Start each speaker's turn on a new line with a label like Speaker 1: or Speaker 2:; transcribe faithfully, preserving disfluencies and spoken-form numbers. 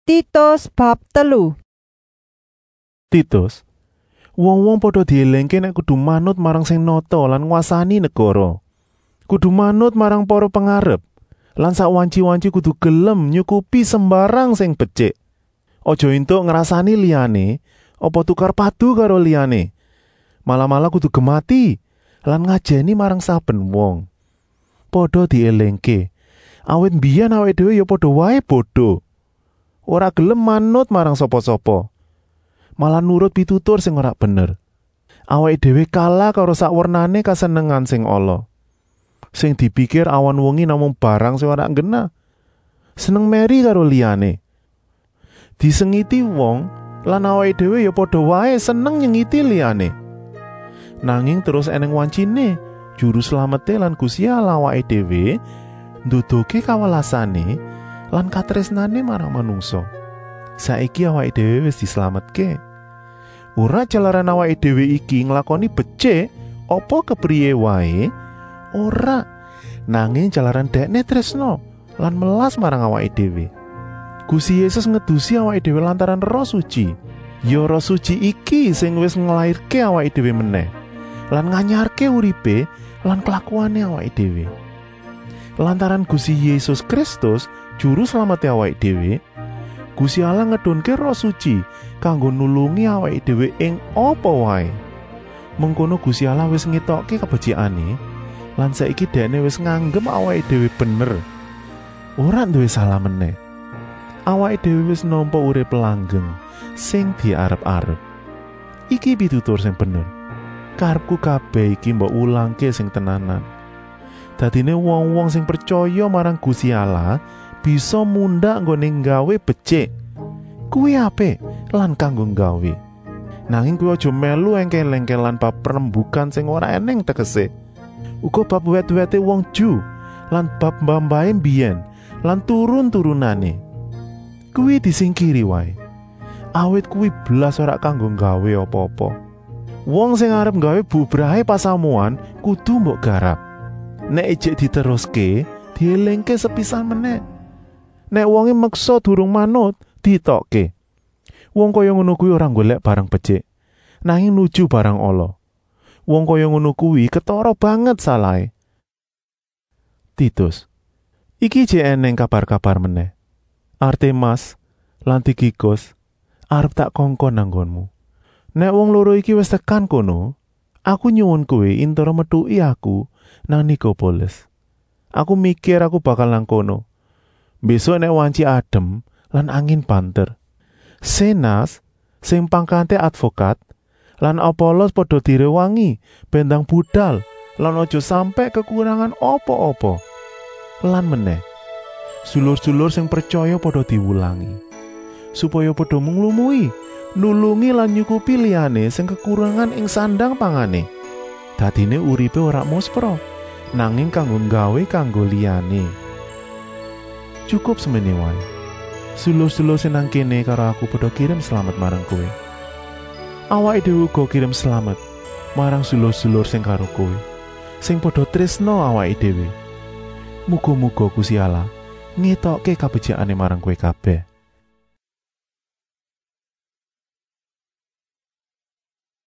Speaker 1: Titus bab telu.
Speaker 2: Titus, wong-wong padha dielingke nek kudu manut marang sing nata lan nguasani negara. Kudu manut marang para pengarep, lan sak wanci-wanci kudu gelem nyukupi sembarang sing becik. Aja entuk ngrasani liyane, apa tukar padu karo liyane. Malah-malah kudu gemati lan ngajeni marang saben wong. Padha dielingke, awit mbiyen awake dhewe ya padha wae bodho. Ora gelem manut marang sapa-sapa, malah nurut pitutur sing ora bener. Awake dhewe kalah karo sak wernane kasenengan sing ala. Sing dipikir awan wengi namung barang sing ora ngena. Seneng meri karo liyane. Disengiti wong lan awake dhewe ya padha wae seneng nyengiti liyane. Nanging terus eneng wancine, juru slamete lan Gusti Allah awake dhewe nduduhke kawelasane lan katresnane marang manungsa. Saiki awake dhewe wis dislametke. Ora jalaran awake dhewe iki nglakoni becik apa kepriye wae, ora. Nanging jalaran Dekne tresno lan melas marang awake dhewe. Gusti Yesus ngedusi awake dhewe lantaran Roh Suci. Ya Roh Suci iki sing wis nglairke awake dhewe meneh, lan nganyarke uripe lan kelakuane awake dhewe. Lantaran Gusti Yesus Kristus juru slamete awake dhewe, Gusti Allah ngedhunke Roh Suci kanggo nulungi awake dhewe ing apa wae. Mengkono Gusti Allah wis ngetokke kabecikane lan saiki Dekne wis nganggep awake dhewe bener, ora duwe salah meneh. Awake dhewe wis nampa urip langgeng sing diarep-arep. Iki pitutur sing bener. Karepku kabeh iki mbok ulangke sing tenanan. Dadine wong-wong sing percaya marang Gusti Allah bisa mundhak nggone nggawe becik. Kuwi apik lan kanggo nggawe. Nanging kuwi aja melu engkel-engkelan bab perembugan sing ora eneng tegese. Uga bab wet-wete wong Ju lan bab mbambahe mbiyen lan turun-turunane. Kuwi disingkiri wae. Awit kuwi blas ora kanggo nggawe apa-apa. Wong sing arep nggawe bubrahe pasamuan kudu mbok garap. Nek ijek diteruske, dielingke sepisan meneh. Nek wonge meksa durung manut, ditokke. Wong kaya ngono kuwi ora golek barang becik, nanging nuju barang ala. Wong kaya ngono kuwi ketara banget salahe. Titus, iki jek eneng kabar-kabar meneh. Artemas lan Tikikus arep tak kongkon nanggonmu. Nek wong loro iki wis tekan kono, aku nyuwun kowe intara metuki aku nang Nikopolis. Aku mikir aku bakal nang kono. Besok nek wanci adem lan angin banter. Senas sing pangkate advokat lan Apolos padha direwangi bendang budal lan aja sampe kekurangan apa-apa. Lan meneh, sulur-sulur sing percaya padha diwulangi supaya padha munglumui, nulungi lan nyukupi liyane sing kekurangan ing sandang pangane. Dadine uripe ora muspra, nanging kanggo nggawe kanggo liyane. Cukup semene wae. Sulur-sulur sing nang kene karo aku padha kirim slamet marang kowe. Awake dhewe uga kirim slamet marang sulur-sulur sing karo kowe, sing padha tresno awake dhewe. Muga-muga Gusti Allah ngetokke kabecikane marang kowe kabeh.